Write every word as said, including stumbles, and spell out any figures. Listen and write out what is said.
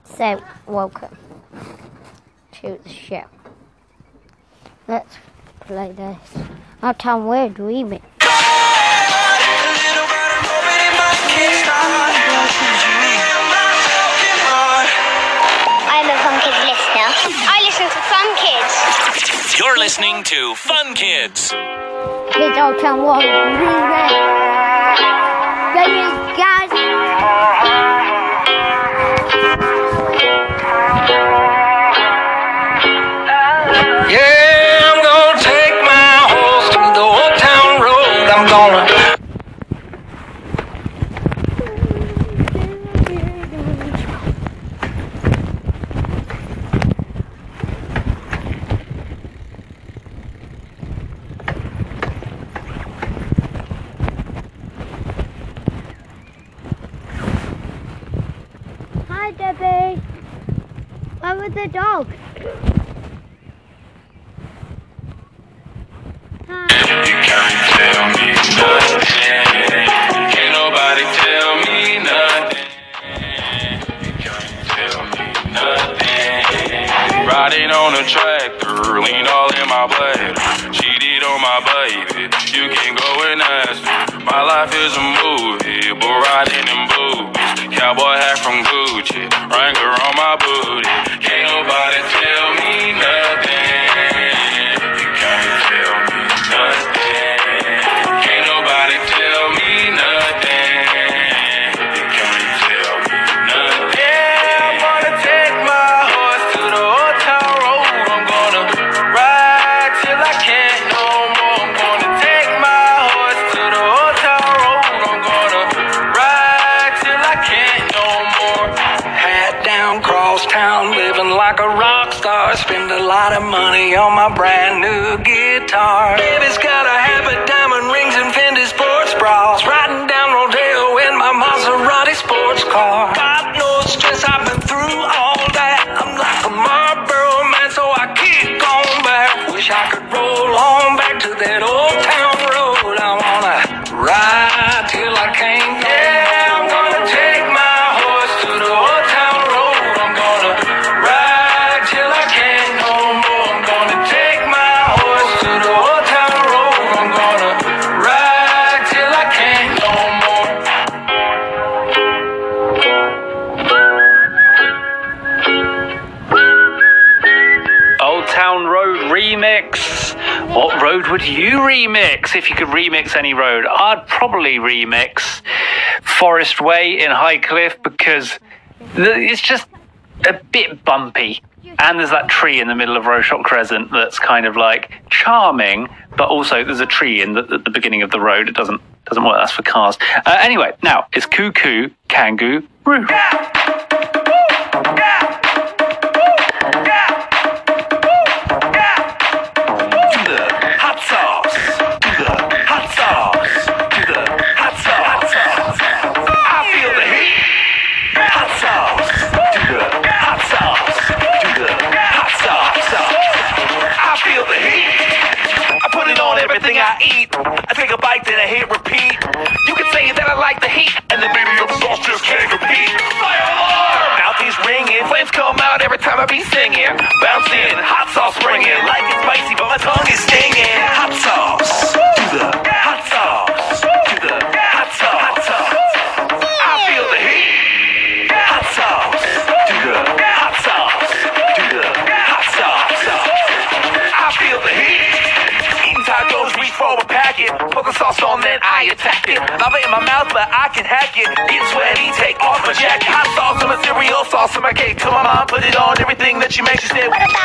So, welcome to the show. Let's play this Uptown Road remix. I'm a Fun Kids listener. I listen to Fun Kids. You're listening to Fun Kids. It's Uptown Road remix. Ready, guys? Yeah, I'm gonna take my horse to the old town road. I'm gonna. Hi, Debbie. Where was the dog? You can't tell me nothing. Can't nobody tell me nothing. You can't tell me nothing. Riding on a tractor, lean all in my bladder. Cheated on my baby. You can go and ask me. My life is a movie, but riding in boobies. Cowboy hat from Gucci, Wrangler on my booty. Can't nobody tell me nothing. You can't tell me nothing. Can't nobody tell me nothing. You can't tell me nothing. Yeah, I'm gonna take my horse to the old town road. I'm gonna ride till I can't no more. I'm gonna take my horse to the old town road. I'm gonna ride till I can't no more. Hat down, cross town, living like a rock star. Spend a lot of money on my brand new guitar. Baby's got a habit, diamond rings and Fendi sports bras. Riding down Rodeo in my Maserati sports car. God knows stress, I've been through all that. I'm like a Marlboro man, so I keep going back. Wish I could roll on back to that old town road. I wanna ride till I can't. Yeah, I'm gonna take my horse to the old town road. I'm gonna ride till I can't no more. I'm gonna take my horse to the old town road. I'm gonna ride till I can't no more. Old Town Road remix. What road would you remix if you could remix any road? I'd probably remix Forest Way in Highcliffe because it's just a bit bumpy. And there's that tree in the middle of Rochelle Crescent that's kind of like charming, but also there's a tree in the, at the beginning of the road. It doesn't doesn't work. That's for cars. Uh, anyway, now it's Cuckoo Kangaroo. Everything I eat, I take a bite, then I hit repeat. You can say that I like the heat, and then baby, your sauce just can't compete. Fire alarm! Mouth is ringing, flames come out every time I be singing. Bouncing, hot sauce springing, like it's spicy, but my tongue is stinging. Hot sauce, do the hot sauce, do the hot sauce, hot sauce. I feel the heat. Hot sauce, do the hot sauce, do the hot sauce. I feel the heat. Tacos, reach for a packet. Put the sauce on, then I attack it. Love it in my mouth, but I can hack it. Get sweaty, take off my jacket. Hot sauce on my cereal, sauce on my cake. Till my mom put it on everything that she makes. She said,